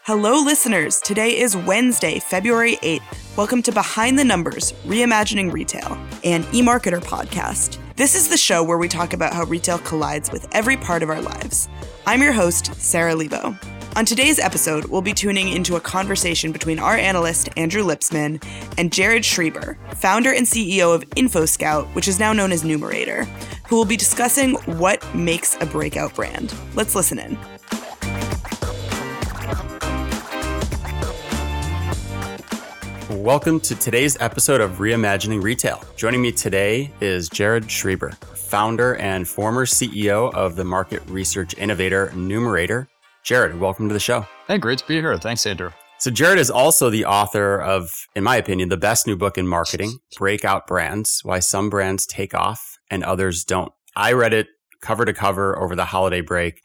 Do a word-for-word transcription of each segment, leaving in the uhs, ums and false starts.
Hello, listeners. Today is Wednesday, February eighth. Welcome to Behind the Numbers, Reimagining Retail, an eMarketer podcast. This is the show where we talk about how retail collides with every part of our lives. I'm your host, Sarah Lebo. On today's episode, we'll be tuning into a conversation between our analyst, Andrew Lipsman, and Jared Schreiber, founder and C E O of InfoScout, which is now known as Numerator, who will be discussing what makes a breakout brand. Let's listen in. Welcome to today's episode of Reimagining Retail. Joining me today is Jared Schreiber, founder and former C E O of the market research innovator Numerator. Jared, welcome to the show. Hey, great to be here. Thanks, Andrew. So Jared is also the author of, in my opinion, the best new book in marketing, Breakout Brands, Why Some Brands Take Off and Others Don't. I read it cover to cover over the holiday break.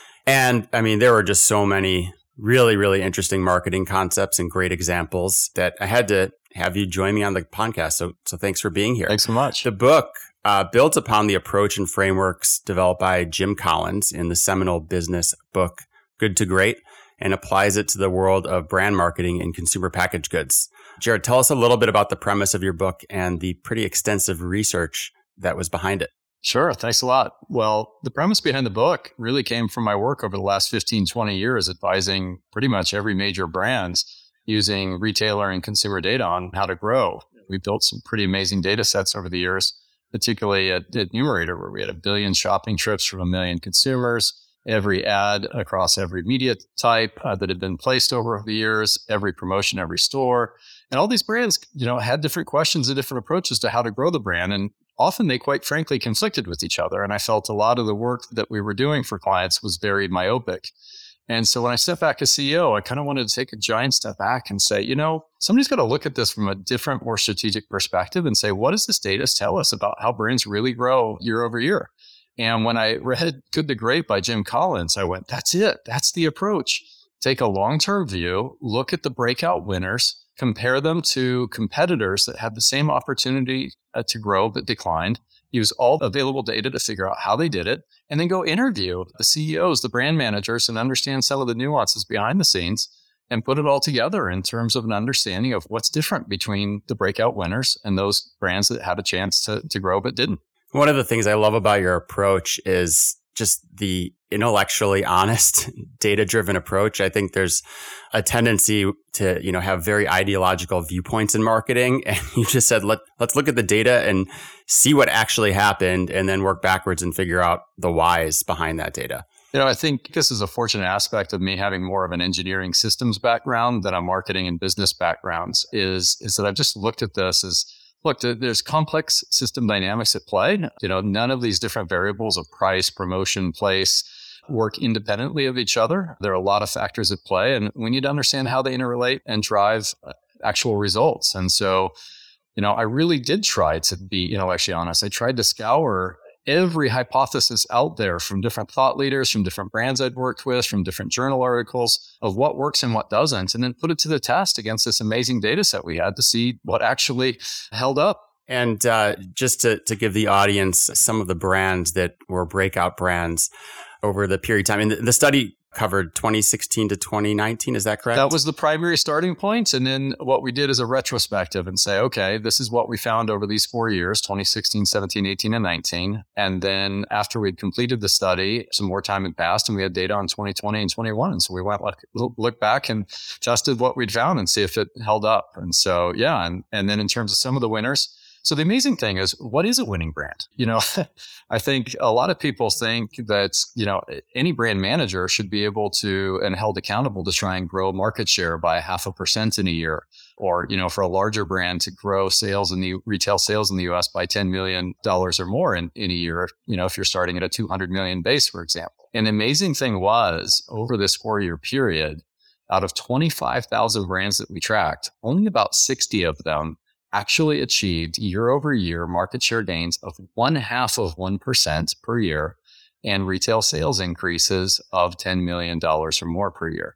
And I mean, there were just so many really, really interesting marketing concepts and great examples that I had to have you join me on the podcast. So, so thanks for being here. Thanks so much. The book uh, builds upon the approach and frameworks developed by Jim Collins in the seminal business book, Good to Great, and applies it to the world of brand marketing and consumer packaged goods. Jared, tell us a little bit about the premise of your book and the pretty extensive research that was behind it. Sure. Thanks a lot. Well, the premise behind the book really came from my work over the last fifteen, twenty years advising pretty much every major brand using retailer and consumer data on how to grow. We built some pretty amazing data sets over the years, particularly at, at Numerator, where we had a billion shopping trips from a million consumers, every ad across every media type uh, that had been placed over the years, every promotion, every store. And all these brands, you know, had different questions and different approaches to how to grow the brand. And often they quite frankly conflicted with each other. And I felt a lot of the work that we were doing for clients was very myopic. And so when I stepped back as C E O, I kind of wanted to take a giant step back and say, you know, somebody's got to look at this from a different, more strategic perspective and say, what does this data tell us about how brands really grow year over year? And when I read Good to Great by Jim Collins, I went, that's it. That's the approach. Take a long-term view, look at the breakout winners, compare them to competitors that had the same opportunity uh, to grow but declined, use all available data to figure out how they did it, and then go interview the C E Os, the brand managers, and understand some of the nuances behind the scenes and put it all together in terms of an understanding of what's different between the breakout winners and those brands that had a chance to, to grow but didn't. One of the things I love about your approach is just the intellectually honest, data-driven approach. I think there's a tendency to, you know, have very ideological viewpoints in marketing. And you just said, Let, let's look at the data and see what actually happened and then work backwards and figure out the whys behind that data. You know, I think this is a fortunate aspect of me having more of an engineering systems background than a marketing and business backgrounds is, is that I've just looked at this as, look, there's complex system dynamics at play. You know, none of these different variables of price, promotion, place work independently of each other. There are a lot of factors at play, and we need to understand how they interrelate and drive actual results. And so, you know, I really did try to be intellectually honest. I tried to scour every hypothesis out there from different thought leaders, from different brands I'd worked with, from different journal articles of what works and what doesn't, and then put it to the test against this amazing data set we had to see what actually held up. And uh, just to, to give the audience some of the brands that were breakout brands over the period of time, and the, the study covered twenty sixteen to twenty nineteen. Is that correct? That was the primary starting point. And then what we did is a retrospective and say, okay, this is what we found over these four years, twenty sixteen, seventeen, eighteen, and nineteen. And then after we'd completed the study, some more time had passed and we had data on twenty twenty and twenty-one. And so we went look, look back and tested what we'd found and see if it held up. And so, yeah. And, and then in terms of some of the winners, so the amazing thing is, what is a winning brand? You know, I think a lot of people think that, you know, any brand manager should be able to and held accountable to try and grow market share by half a percent in a year. Or, you know, for a larger brand to grow sales in the retail sales in the U S by ten million dollars or more in, in a year, you know, if you're starting at a two hundred million base, for example. And the amazing thing was over this four year period, out of twenty-five thousand brands that we tracked, only about sixty of them actually achieved year over year market share gains of one half of one percent per year and retail sales increases of ten million dollars or more per year.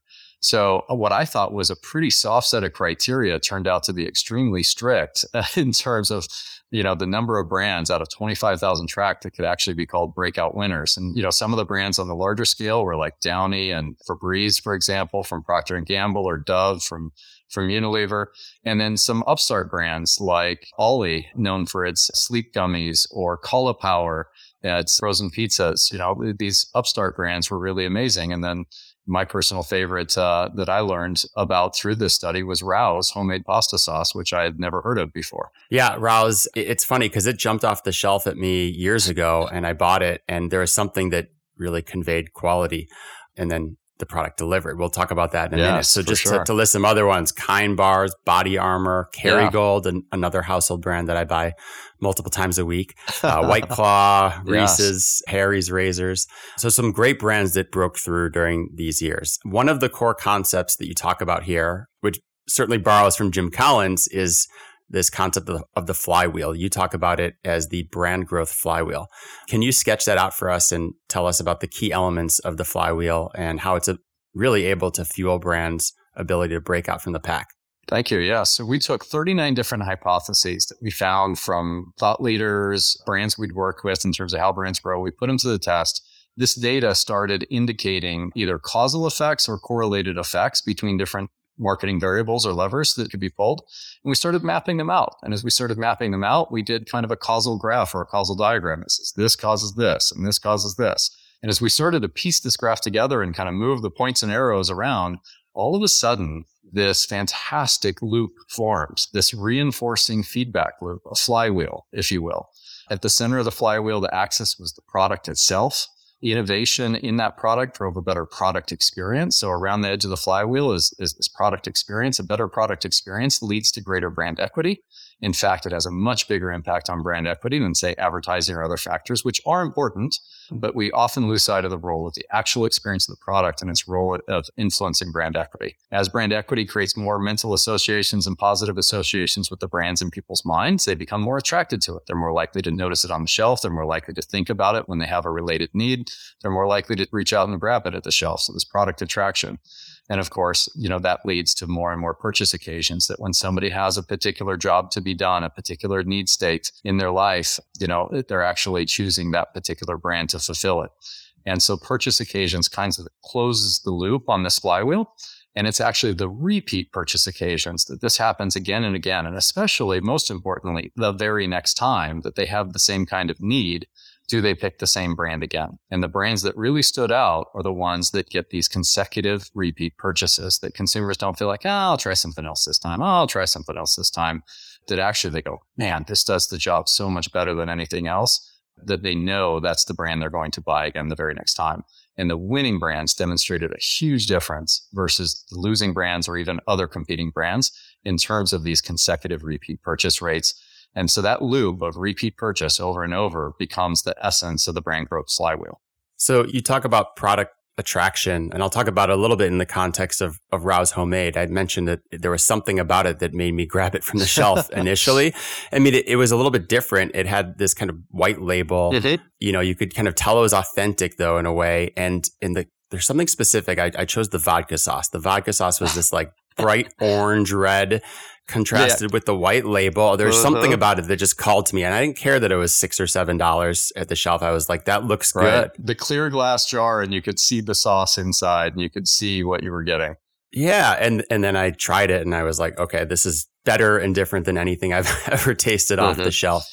So what I thought was a pretty soft set of criteria turned out to be extremely strict uh, in terms of, you know, the number of brands out of twenty-five thousand tracked that could actually be called breakout winners. And, you know, some of the brands on the larger scale were like Downy and Febreze, for example, from Procter and Gamble, or Dove from from Unilever. And then some upstart brands like Ollie, known for its sleep gummies, or Cauliflower, it's frozen pizzas. You know, these upstart brands were really amazing. And then my personal favorite uh, that I learned about through this study was Rao's homemade pasta sauce, which I had never heard of before. Yeah, Rao's, it's funny because it jumped off the shelf at me years ago and I bought it, and there was something that really conveyed quality, and then the product delivered. We'll talk about that in a yes, minute. So just sure. to, to list some other ones: Kind Bars, Body Armor, Kerrygold, yeah. and another household brand that I buy multiple times a week, uh, White Claw, Reese's, yes. Harry's Razors. So some great brands that broke through during these years. One of the core concepts that you talk about here, which certainly borrows from Jim Collins, is this concept of, of the flywheel. You talk about it as the brand growth flywheel. Can you sketch that out for us and tell us about the key elements of the flywheel and how it's a, really able to fuel brands' ability to break out from the pack? Thank you. Yeah. So we took thirty-nine different hypotheses that we found from thought leaders, brands we'd worked with in terms of how brands grow. We put them to the test. This data started indicating either causal effects or correlated effects between different marketing variables or levers that could be pulled. And we started mapping them out. And as we started mapping them out, we did kind of a causal graph or a causal diagram. It says this causes this and this causes this. And as we started to piece this graph together and kind of move the points and arrows around, all of a sudden, this fantastic loop forms, this reinforcing feedback loop, a flywheel, if you will. At the center of the flywheel, the axis was the product itself. Innovation in that product drove a better product experience. So around the edge of the flywheel is, is this product experience. A better product experience leads to greater brand equity. In fact, it has a much bigger impact on brand equity than, say, advertising or other factors, which are important, but we often lose sight of the role of the actual experience of the product and its role of influencing brand equity. As brand equity creates more mental associations and positive associations with the brands in people's minds, they become more attracted to it. They're more likely to notice it on the shelf. They're more likely to think about it when they have a related need. They're more likely to reach out and grab it at the shelf. So this product attraction. And of course, you know, that leads to more and more purchase occasions, that when somebody has a particular job to be done, a particular need state in their life, you know, they're actually choosing that particular brand to fulfill it. And so purchase occasions kinds of closes the loop on this flywheel. And it's actually the repeat purchase occasions that this happens again and again. And especially, most importantly, the very next time that they have the same kind of need, do they pick the same brand again? And the brands that really stood out are the ones that get these consecutive repeat purchases that consumers don't feel like, oh, I'll try something else this time. Oh, I'll try something else this time. That actually they go, man, this does the job so much better than anything else, that they know that's the brand they're going to buy again the very next time. And the winning brands demonstrated a huge difference versus the losing brands or even other competing brands in terms of these consecutive repeat purchase rates. And so that loop of repeat purchase over and over becomes the essence of the brand growth flywheel. So you talk about product attraction, and I'll talk about it a little bit in the context of, of Rao's Homemade. I mentioned that there was something about it that made me grab it from the shelf initially. I mean, it, it was a little bit different. It had this kind of white label. Mm-hmm. You know, you could kind of tell it was authentic though, in a way. And in the there's something specific. I, I chose the vodka sauce. The vodka sauce was this like bright orange red, contrasted yeah. with the white label. There's uh-huh. something about it that just called to me. And I didn't care that it was six or seven dollars at the shelf. I was like, that looks right. good. The clear glass jar, and you could see the sauce inside and you could see what you were getting. Yeah. And and then I tried it and I was like, okay, this is better and different than anything I've ever tasted uh-huh. off the shelf.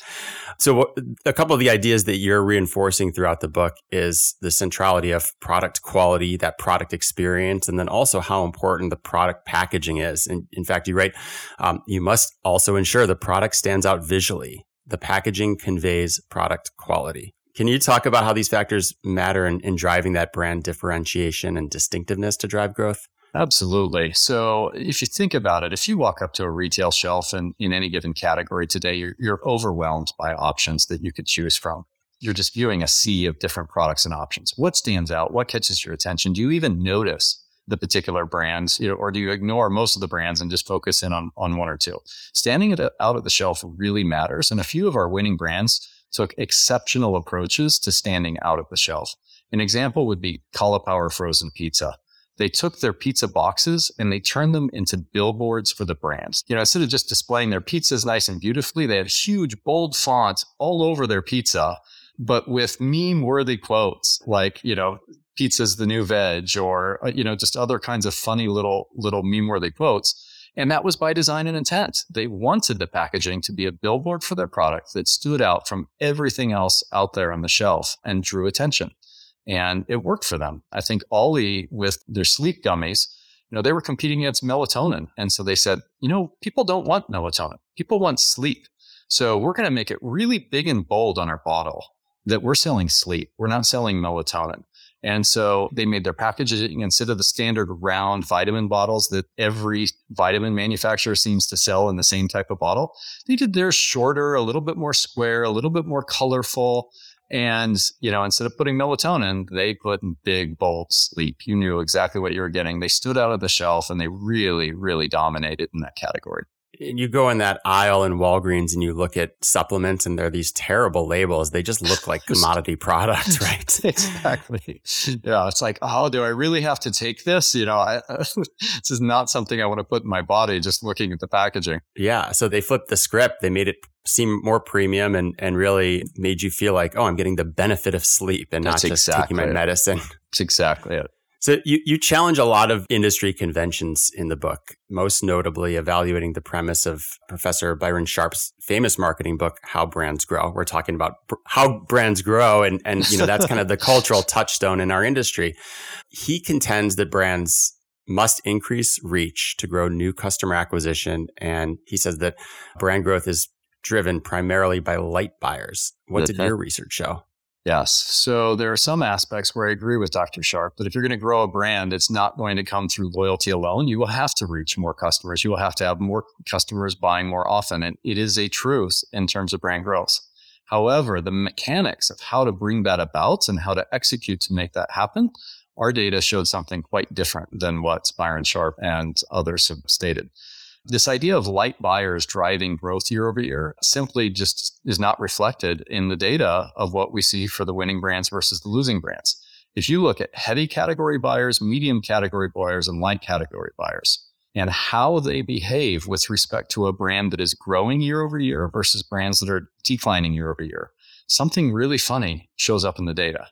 So a couple of the ideas that you're reinforcing throughout the book is the centrality of product quality, that product experience, and then also how important the product packaging is. And in fact, you write, um, you must also ensure the product stands out visually. The packaging conveys product quality. Can you talk about how these factors matter in, in driving that brand differentiation and distinctiveness to drive growth? Absolutely. So if you think about it, if you walk up to a retail shelf and in any given category today, you're, you're overwhelmed by options that you could choose from. You're just viewing a sea of different products and options. What stands out? What catches your attention? Do you even notice the particular brands, you know, or do you ignore most of the brands and just focus in on, on one or two? Standing it out at the shelf really matters. And a few of our winning brands took exceptional approaches to standing out at the shelf. An example would be Cauliflower frozen pizza. They took their pizza boxes and they turned them into billboards for the brands. You know, instead of just displaying their pizzas nice and beautifully, they had huge, bold fonts all over their pizza, but with meme-worthy quotes like, you know, pizza's the new veg, or, you know, just other kinds of funny little, little meme-worthy quotes. And that was by design and intent. They wanted the packaging to be a billboard for their product that stood out from everything else out there on the shelf and drew attention. And it worked for them. I think Ollie, with their sleep gummies, you know, they were competing against melatonin. And so they said, you know, people don't want melatonin. People want sleep. So we're going to make it really big and bold on our bottle that we're selling sleep. We're not selling melatonin. And so they made their packaging, instead of the standard round vitamin bottles that every vitamin manufacturer seems to sell in the same type of bottle, they did theirs shorter, a little bit more square, a little bit more colorful. And, you know, instead of putting melatonin, they put big, bold sleep. You knew exactly what you were getting. They stood out of the shelf and they really, really dominated in that category. And you go in that aisle in Walgreens and you look at supplements and there are these terrible labels. They just look like commodity products, right? Exactly. Yeah. It's like, oh, do I really have to take this? You know, I, this is not something I want to put in my body just looking at the packaging. Yeah. So they flipped the script. They made it seem more premium and, and really made you feel like, oh, I'm getting the benefit of sleep and That's not just exactly taking my it. medicine. That's exactly it. So you, you challenge a lot of industry conventions in the book, most notably evaluating the premise of Professor Byron Sharp's famous marketing book, How Brands Grow. We're talking about br- how brands grow, and, and you know that's kind of the cultural touchstone in our industry. He contends that brands must increase reach to grow new customer acquisition, and he says that brand growth is driven primarily by light buyers. What did your research show? Yes. So there are some aspects where I agree with Doctor Sharp that if you're going to grow a brand, it's not going to come through loyalty alone. You will have to reach more customers. You will have to have more customers buying more often. And it is a truth in terms of brand growth. However, the mechanics of how to bring that about and how to execute to make that happen, our data showed something quite different than what Byron Sharp and others have stated. This idea of light buyers driving growth year over year simply just is not reflected in the data of what we see for the winning brands versus the losing brands. If you look at heavy category buyers, medium category buyers, and light category buyers, and how they behave with respect to a brand that is growing year over year versus brands that are declining year over year, something really funny shows up in the data.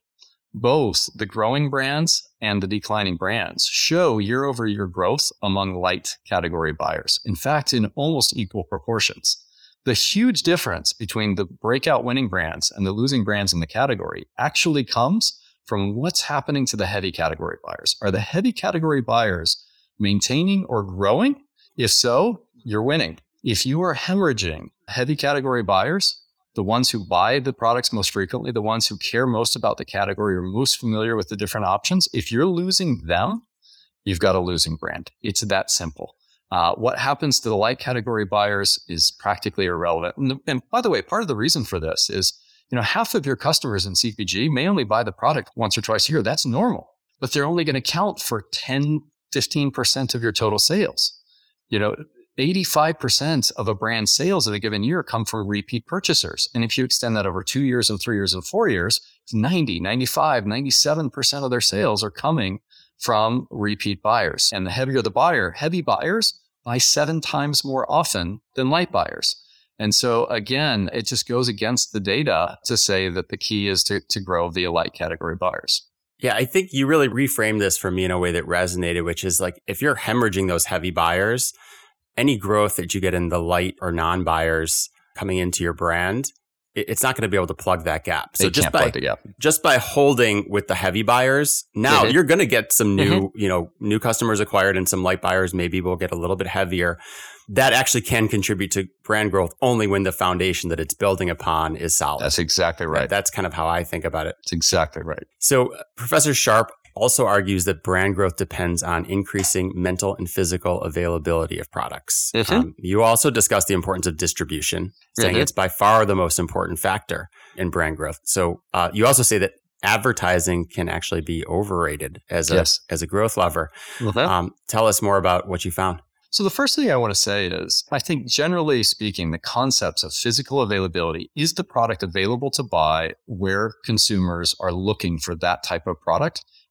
Both the growing brands and the declining brands show year-over-year growth among light category buyers. In fact, in almost equal proportions. The huge difference between the breakout winning brands and the losing brands in the category actually comes from what's happening to the heavy category buyers. Are the heavy category buyers maintaining or growing? If so, you're winning. If you are hemorrhaging heavy category buyers, the ones who buy the products most frequently, the ones who care most about the category, are most familiar with the different options. If you're losing them, you've got a losing brand. It's that simple. Uh, what happens to the light category buyers is practically irrelevant. And, the, and by the way, part of the reason for this is, you know, half of your customers in C P G may only buy the product once or twice a year. That's normal, but they're only going to count for ten, fifteen percent of your total sales. You know, eighty-five percent of a brand's sales in a given year come from repeat purchasers. And if you extend that over two years and three years and four years, it's ninety, ninety-five, ninety-seven percent of their sales are coming from repeat buyers. And the heavier the buyer, heavy buyers buy seven times more often than light buyers. And so again, it just goes against the data to say that the key is to, to grow the light category buyers. Yeah, I think you really reframed this for me in a way that resonated, which is like, if you're hemorrhaging those heavy buyers, any growth that you get in the light or non-buyers coming into your brand, it's not going to be able to plug that gap. So they just can't by plug the gap. just by holding with the heavy buyers, now mm-hmm. you're going to get some new, mm-hmm. you know, new customers acquired, and some light buyers maybe will get a little bit heavier. That actually can contribute to brand growth only when the foundation that it's building upon is solid. That's exactly right. That's kind of how I think about it. That's exactly right. So uh, Professor Sharp also argues that brand growth depends on increasing mental and physical availability of products. Mm-hmm. Um, you also discuss the importance of distribution, saying mm-hmm. it's by far the most important factor in brand growth. So uh, you also say that advertising can actually be overrated as a yes. as a growth lever. Mm-hmm. Um, tell us more about what you found. So the first thing I want to say is, I think generally speaking, the concepts of physical availability, is the product available to buy where consumers are looking for that type of product,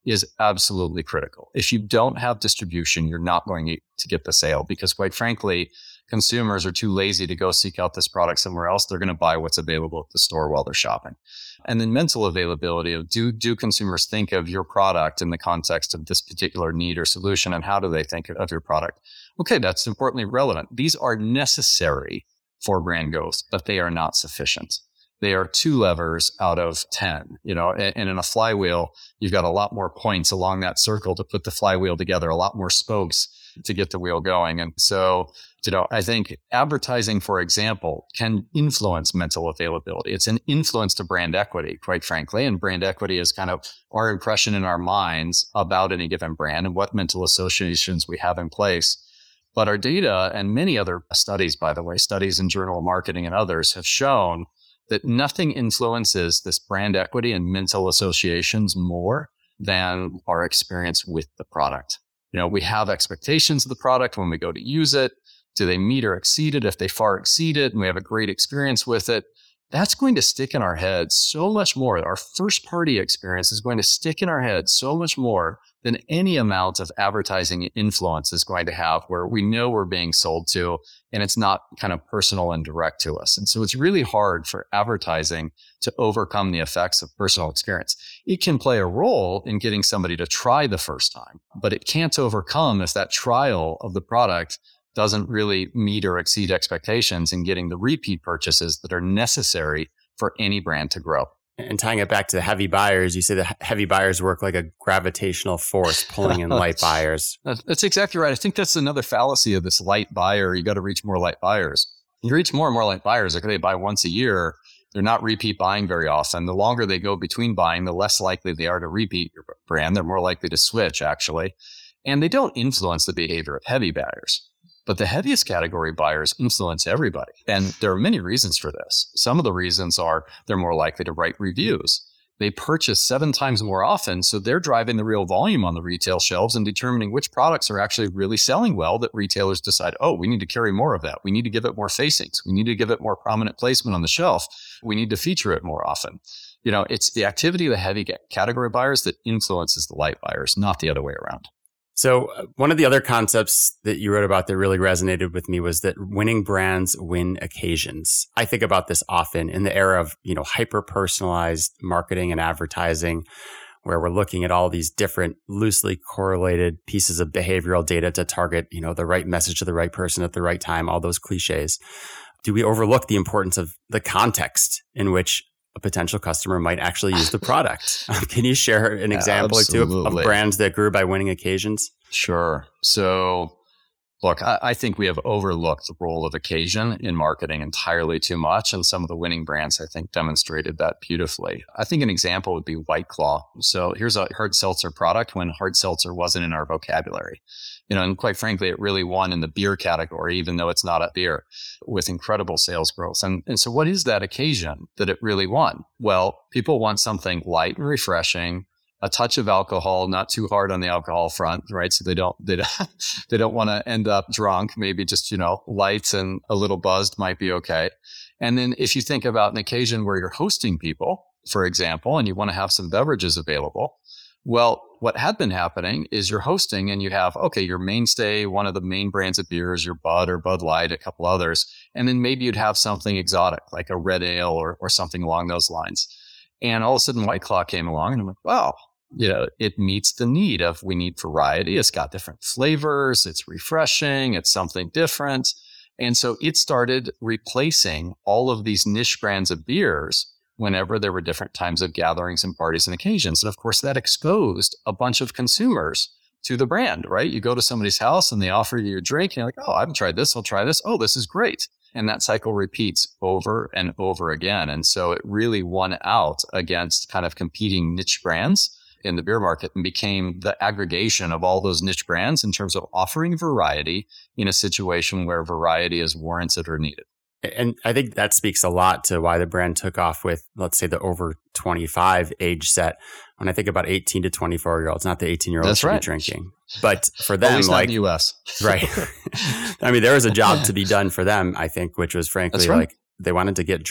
is absolutely critical. If you don't have distribution, you're not going to get the sale because, quite frankly, consumers are too lazy to go seek out this product somewhere else. They're going to buy what's available at the store while they're shopping. And then mental availability of do, do consumers think of your product in the context of this particular need or solution, and how do they think of your product? Okay, that's importantly relevant. These are necessary for brand growth, but they are not sufficient. They are two levers out of ten, you know, and, and in a flywheel, you've got a lot more points along that circle to put the flywheel together, a lot more spokes to get the wheel going. And so, you know, I think advertising, for example, can influence mental availability. It's an influence to brand equity, quite frankly. And brand equity is kind of our impression in our minds about any given brand and what mental associations we have in place. But our data and many other studies, by the way, studies in Journal of Marketing and others have shown that nothing influences this brand equity and mental associations more than our experience with the product. You know, we have expectations of the product when we go to use it. Do they meet or exceed it? If they far exceed it and we have a great experience with it, that's going to stick in our heads so much more. Our first party experience is going to stick in our heads so much more than any amount of advertising influence is going to have, where we know we're being sold to and it's not kind of personal and direct to us. And so it's really hard for advertising to overcome the effects of personal experience. It can play a role in getting somebody to try the first time, but it can't overcome if that trial of the product doesn't really meet or exceed expectations in getting the repeat purchases that are necessary for any brand to grow. And tying it back to the heavy buyers, you say the heavy buyers work like a gravitational force pulling in light buyers. That's exactly right. I think that's another fallacy of this light buyer. You got to reach more light buyers. You reach more and more light buyers. Like they buy once a year. They're not repeat buying very often. The longer they go between buying, the less likely they are to repeat your brand. They're more likely to switch, actually. And they don't influence the behavior of heavy buyers. But the heaviest category buyers influence everybody. And there are many reasons for this. Some of the reasons are they're more likely to write reviews. They purchase seven times more often, so they're driving the real volume on the retail shelves and determining which products are actually really selling well that retailers decide, oh, we need to carry more of that. We need to give it more facings. We need to give it more prominent placement on the shelf. We need to feature it more often. You know, it's the activity of the heavy category buyers that influences the light buyers, not the other way around. So uh, one of the other concepts that you wrote about that really resonated with me was that winning brands win occasions. I think about this often in the era of, you know, hyper-personalized marketing and advertising, where we're looking at all these different loosely correlated pieces of behavioral data to target, you know, the right message to the right person at the right time, all those cliches. Do we overlook the importance of the context in which a potential customer might actually use the product? Um, can you share an example Absolutely. or two of, of brands that grew by winning occasions? Sure. So, look, I, I think we have overlooked the role of occasion in marketing entirely too much. And some of the winning brands, I think, demonstrated that beautifully. I think an example would be White Claw. So here's a hard seltzer product when hard seltzer wasn't in our vocabulary. You know, and quite frankly, it really won in the beer category, even though it's not a beer, with incredible sales growth. And, and so what is that occasion that it really won? Well, people want something light and refreshing, a touch of alcohol, not too hard on the alcohol front, right? So they don't, they don't, they don't want to end up drunk. Maybe just, you know, light and a little buzzed might be okay. And then if you think about an occasion where you're hosting people, for example, and you want to have some beverages available, well, what had been happening is you're hosting and you have, okay, your mainstay, one of the main brands of beers, your Bud or Bud Light, a couple others. And then maybe you'd have something exotic like a red ale or, or something along those lines. And all of a sudden White Claw came along and I'm like, wow, you know, it meets the need of we need variety. It's got different flavors. It's refreshing. It's something different. And so it started replacing all of these niche brands of beers whenever there were different times of gatherings and parties and occasions. And of course, that exposed a bunch of consumers to the brand, right? You go to somebody's house and they offer you your drink and you're like, oh, I haven't tried this. I'll try this. Oh, this is great. And that cycle repeats over and over again. And so it really won out against kind of competing niche brands in the beer market and became the aggregation of all those niche brands in terms of offering variety in a situation where variety is warranted or needed. And I think that speaks a lot to why the brand took off with, let's say, the over twenty-five age set. When I think about eighteen to twenty-four year olds, not the eighteen year olds should right. be drinking, but for them, At least like not in the U S, right? I mean, there was a job to be done for them, I think, which was frankly right. like they wanted to get drunk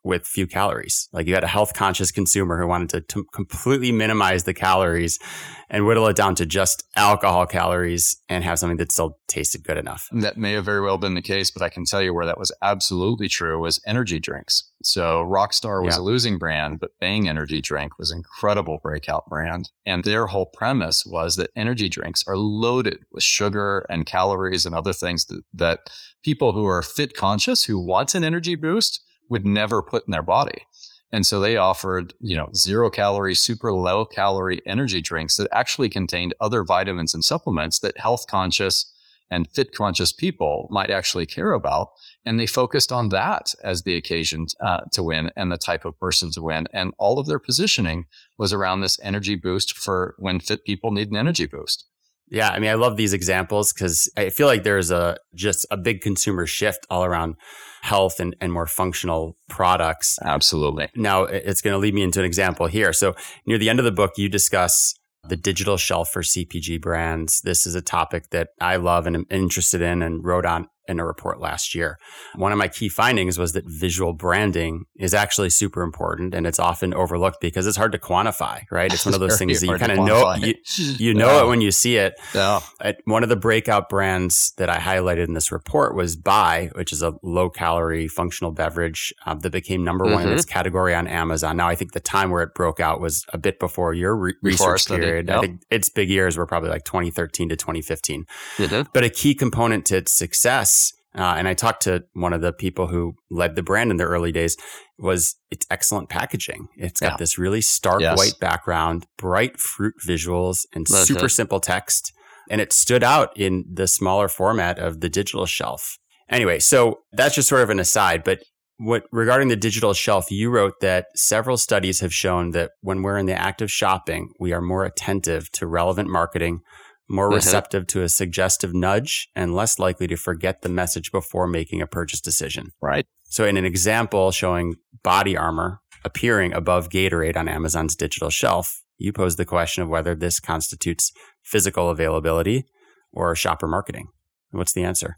with few calories. Like you had a health conscious consumer who wanted to, to completely minimize the calories and whittle it down to just alcohol calories and have something that still tasted good enough. That may have very well been the case, but I can tell you where that was absolutely true was energy drinks. So Rockstar was Yeah. a losing brand, but Bang Energy Drink was an incredible breakout brand. And their whole premise was that energy drinks are loaded with sugar and calories and other things that, that people who are fit conscious, who want an energy boost, would never put in their body. And so they offered, you know, zero calorie, super low calorie energy drinks that actually contained other vitamins and supplements that health conscious and fit conscious people might actually care about. And they focused on that as the occasion uh, to win and the type of person to win. And all of their positioning was around this energy boost for when fit people need an energy boost. Yeah, I mean, I love these examples because I feel like there's a just a big consumer shift all around health and, and more functional products. Absolutely. Now, it's going to lead me into an example here. So near the end of the book, you discuss the digital shelf for C P G brands. This is a topic that I love and am interested in and wrote on in a report last year. One of my key findings was that visual branding is actually super important and it's often overlooked because it's hard to quantify, right? It's one of those Very things that you hard to kind of know, quantify. you, you know Yeah. it when you see it. Yeah. Uh, One of the breakout brands that I highlighted in this report was Bai, which is a low calorie functional beverage um, that became number one in Mhm. its category on Amazon. Now, I think the time where it broke out was a bit before your re- Before our research study, period. I yep. think its big years were probably like twenty thirteen to twenty fifteen. Mhm. But a key component to its success, uh, and I talked to one of the people who led the brand in the early days, was its excellent packaging. It's got Yeah. this really stark Yes. white background, bright fruit visuals, and That's super it. simple text. And it stood out in the smaller format of the digital shelf. Anyway, so that's just sort of an aside. But what regarding the digital shelf, you wrote that several studies have shown that when we're in the act of shopping, we are more attentive to relevant marketing, more Mhm. receptive to a suggestive nudge, and less likely to forget the message before making a purchase decision. Right. So in an example showing body armor appearing above Gatorade on Amazon's digital shelf, you pose the question of whether this constitutes physical availability or shopper marketing. What's the answer?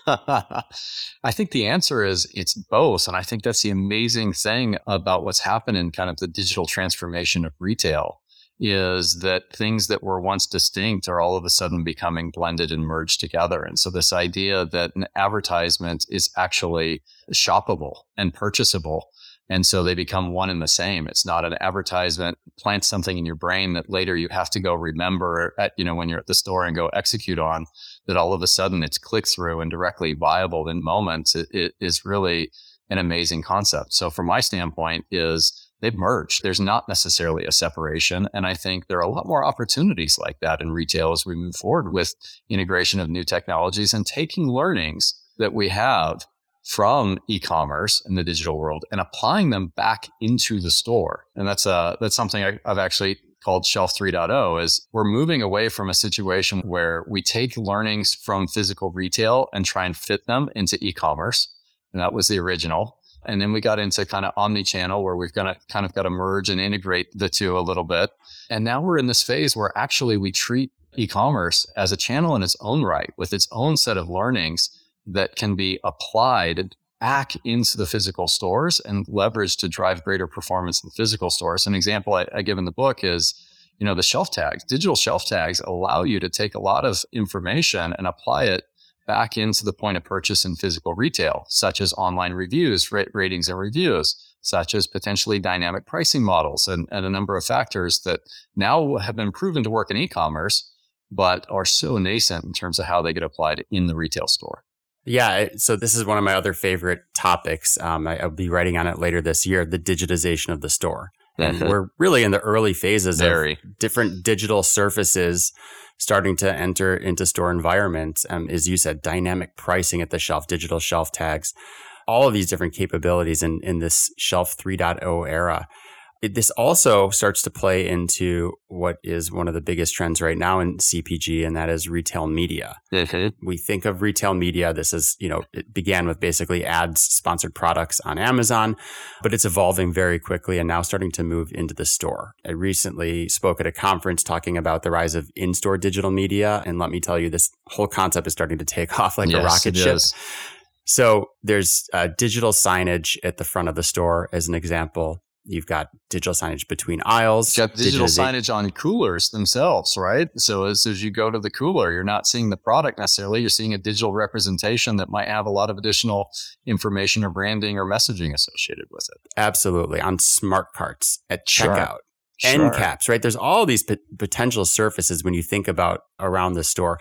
I think the answer is it's both. And I think that's the amazing thing about what's happened in kind of the digital transformation of retail is that things that were once distinct are all of a sudden becoming blended and merged together. And so this idea that an advertisement is actually shoppable and purchasable. And so they become one and the same. It's not an advertisement, plant something in your brain that later you have to go remember at, you know, when you're at the store and go execute on, that all of a sudden it's click through and directly viable in moments. It, it is really an amazing concept. So from my standpoint is they've merged. There's not necessarily a separation. And I think there are a lot more opportunities like that in retail as we move forward with integration of new technologies and taking learnings that we have from e-commerce in the digital world and applying them back into the store. And that's uh that's something I, I've actually called Shelf three point oh is we're moving away from a situation where we take learnings from physical retail and try and fit them into e-commerce. And that was the original. And then we got into kind of omni-channel where we've got to kind of got to merge and integrate the two a little bit. And now we're in this phase where actually we treat e-commerce as a channel in its own right with its own set of learnings that can be applied back into the physical stores and leveraged to drive greater performance in the physical stores. An example I, I give in the book is, you know, the shelf tags. Digital shelf tags allow you to take a lot of information and apply it back into the point of purchase in physical retail, such as online reviews, rate, ratings and reviews, such as potentially dynamic pricing models and, and a number of factors that now have been proven to work in e-commerce, but are so nascent in terms of how they get applied in the retail store. Yeah, so this is one of my other favorite topics. Um, I, I'll be writing on it later this year, the digitization of the store. And we're really in the early phases Very. of different digital surfaces starting to enter into store environments. Um, as you said, dynamic pricing at the shelf, digital shelf tags, all of these different capabilities in, in this Shelf three point oh era. It, this also starts to play into what is one of the biggest trends right now in C P G, and that is retail media. Mm-hmm. We think of retail media. This is, you know, it began with basically ads, sponsored products on Amazon, but it's evolving very quickly and now starting to move into the store. I recently spoke at a conference talking about the rise of in-store digital media. And let me tell you, this whole concept is starting to take off like Yes, a rocket it ship. is. So there's uh, digital signage at the front of the store as an example. You've got digital signage between aisles. You've got digital digital signage on coolers themselves, right? So as, as you go to the cooler, you're not seeing the product necessarily. You're seeing a digital representation that might have a lot of additional information or branding or messaging associated with it. Absolutely. On smart carts, at checkout, Sure. end Sure. caps, right? There's all these p- potential surfaces when you think about around the store.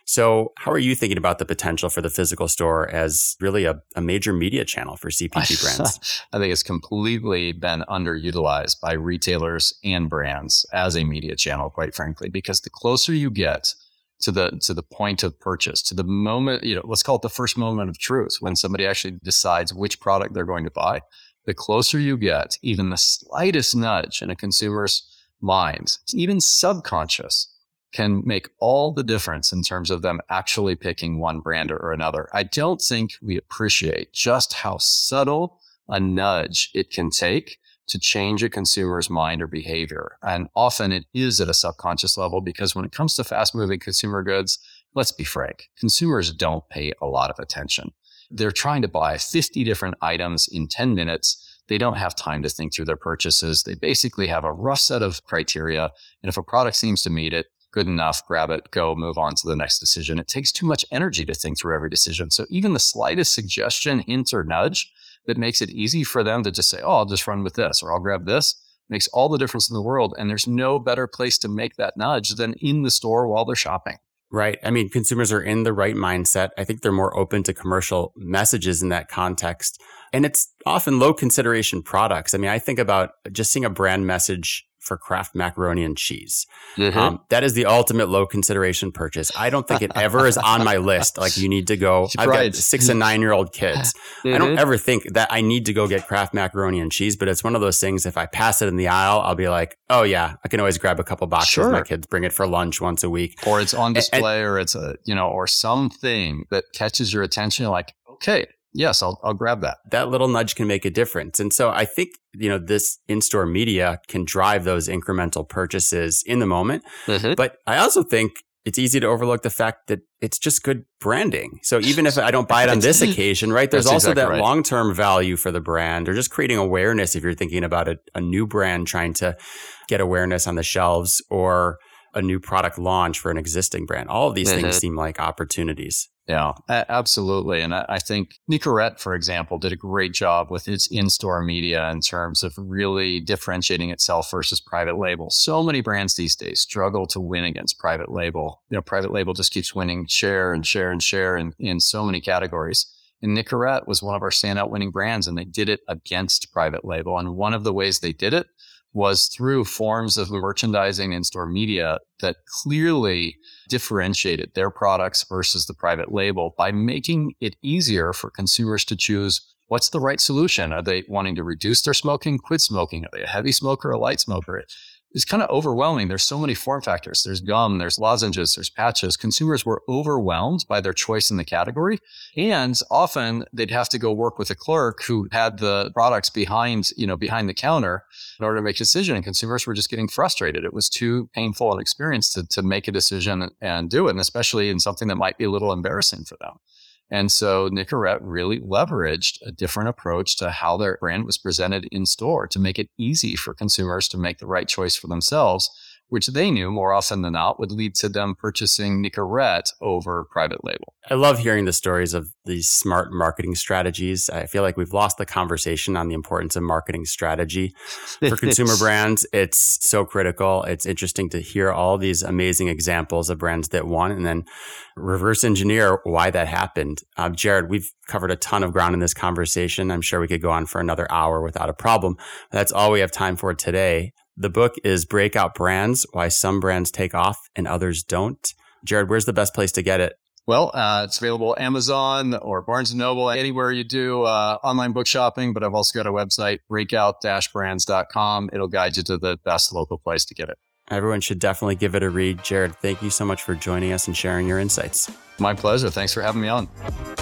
So how are you thinking about the potential for the physical store as really a, a major media channel for C P G brands? I think it's completely been underutilized by retailers and brands as a media channel, quite frankly, because the closer you get to the to the point of purchase, to the moment, you know, let's call it the first moment of truth, when somebody actually decides which product they're going to buy, the closer you get, even the slightest nudge in a consumer's mind, even subconscious, can make all the difference in terms of them actually picking one brand or another. I don't think we appreciate just how subtle a nudge it can take to change a consumer's mind or behavior. And often it is at a subconscious level, because when it comes to fast-moving consumer goods, let's be frank, consumers don't pay a lot of attention. They're trying to buy fifty different items in ten minutes. They don't have time to think through their purchases. They basically have a rough set of criteria. And if a product seems to meet it, good enough, grab it, go, move on to the next decision. It takes too much energy to think through every decision. So even the slightest suggestion, hint, or nudge that makes it easy for them to just say, oh, I'll just run with this, or I'll grab this, makes all the difference in the world. And there's no better place to make that nudge than in the store while they're shopping. Right. I mean, consumers are in the right mindset. I think they're more open to commercial messages in that context. And it's often low consideration products. I mean, I think about just seeing a brand message for Kraft macaroni and cheese. Mm-hmm. Um, that is the ultimate low consideration purchase. I don't think it ever is on my list. Like, you need to go. I've Right. got six and nine year old kids. Mm-hmm. I don't ever think that I need to go get Kraft macaroni and cheese, but it's one of those things. If I pass it in the aisle, I'll be like, oh yeah, I can always grab a couple boxes. Sure. My kids bring it for lunch once a week. Or it's on display, and, or it's a, you know, or something that catches your attention. You're like, okay, yes, I'll, I'll grab that. That little nudge can make a difference. And so I think, you know, this in-store media can drive those incremental purchases in the moment. Mm-hmm. But I also think it's easy to overlook the fact that it's just good branding. So even if I don't buy it on this occasion, right, there's also exactly that right. long-term value for the brand, or just creating awareness if you're thinking about a, a new brand trying to get awareness on the shelves, or a new product launch for an existing brand. All of these mm-hmm. things seem like opportunities. Yeah, absolutely. And I think Nicorette, for example, did a great job with its in-store media in terms of really differentiating itself versus private label. So many brands these days struggle to win against private label. You know, private label just keeps winning share and share and share in, in so many categories. And Nicorette was one of our standout winning brands, and they did it against private label. And one of the ways they did it was through forms of merchandising and store media that clearly differentiated their products versus the private label by making it easier for consumers to choose what's the right solution. Are they wanting to reduce their smoking, quit smoking? Are they a heavy smoker or a light smoker? It's kind of overwhelming. There's so many form factors. There's gum, there's lozenges, there's patches. Consumers were overwhelmed by their choice in the category. And often they'd have to go work with a clerk who had the products behind, you know, behind the counter in order to make a decision. And consumers were just getting frustrated. It was too painful an experience to, to make a decision and do it. And especially in something that might be a little embarrassing for them. And so Nicorette really leveraged a different approach to how their brand was presented in store to make it easy for consumers to make the right choice for themselves, which they knew more often than not would lead to them purchasing Nicorette over private label. I love hearing the stories of these smart marketing strategies. I feel like we've lost the conversation on the importance of marketing strategy for consumer brands. It's so critical. It's interesting to hear all these amazing examples of brands that won, and then reverse engineer why that happened. Uh, Jared, we've covered a ton of ground in this conversation. I'm sure we could go on for another hour without a problem. That's all we have time for today. The book is Breakout Brands: Why Some Brands Take Off and Others Don't. Jared, where's the best place to get it? Well, uh, it's available Amazon or Barnes and Noble, anywhere you do uh, online book shopping. But I've also got a website, breakout dash brands dot com. It'll guide you to the best local place to get it. Everyone should definitely give it a read. Jared, thank you so much for joining us and sharing your insights. My pleasure. Thanks for having me on.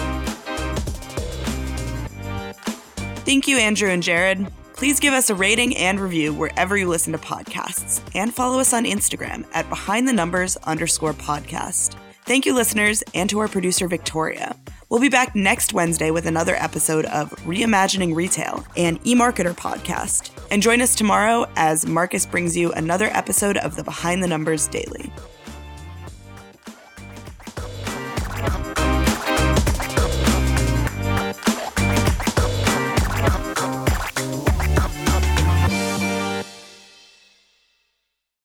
Thank you, Andrew and Jared. Please give us a rating and review wherever you listen to podcasts, and follow us on Instagram at behind the numbers underscore podcast. Thank you, listeners, and to our producer, Victoria. We'll be back next Wednesday with another episode of Reimagining Retail, an eMarketer podcast. And join us tomorrow as Marcus brings you another episode of the Behind the Numbers Daily.